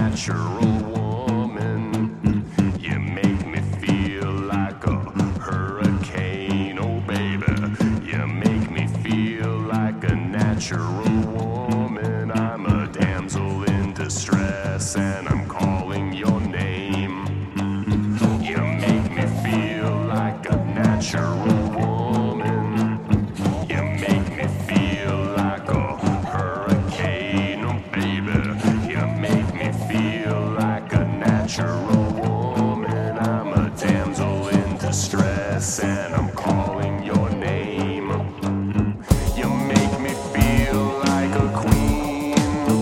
natural woman. You make me feel like a hurricane, oh baby. You make me feel like a natural woman. I'm a damsel in distress and I'm calling your name. You make me feel like a natural woman. You make me feel like a hurricane, oh baby. You make me feel like a natural woman. I'm a damsel in distress and I'm calling your name. You make me feel like a queen,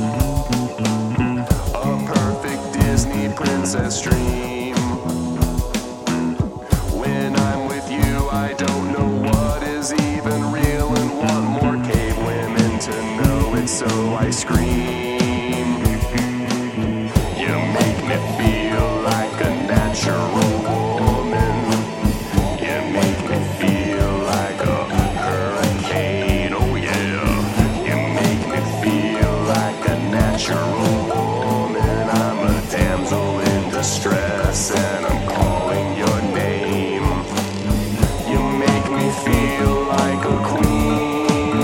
a perfect Disney princess dream. When I'm with you, I don't know what is even real and want more cave women to know it, so I scream. You make me feel like a natural woman. You make me feel like a hurricane, oh yeah. You make me feel like a natural woman. I'm a damsel in distress and I'm calling your name. You make me feel like a queen,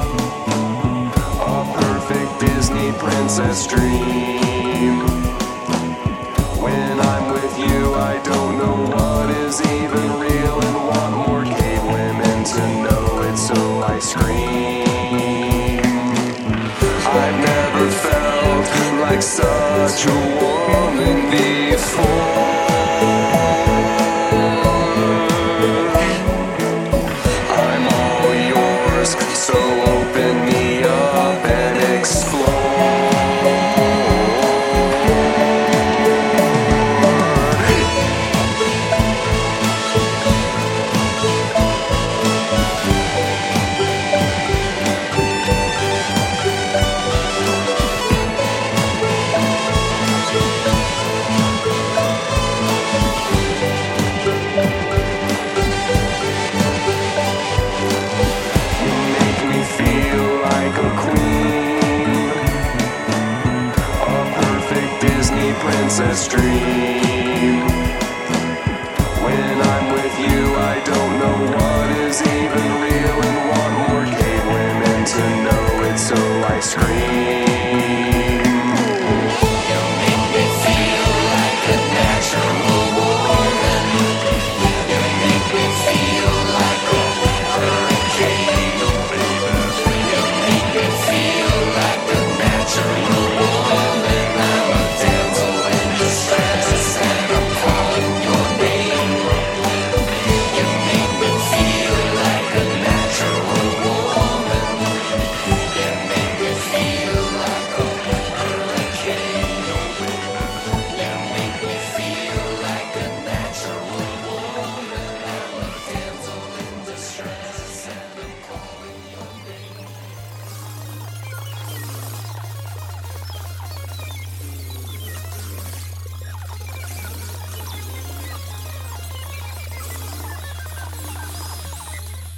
a perfect Disney princess dream. When I'm with you, I don't know what is even real and want more cave women to know it, so I scream. I've never felt like such a woman before. I'm all yours, so open me up and explore. Make me feel like a queen, a perfect Disney princess dream.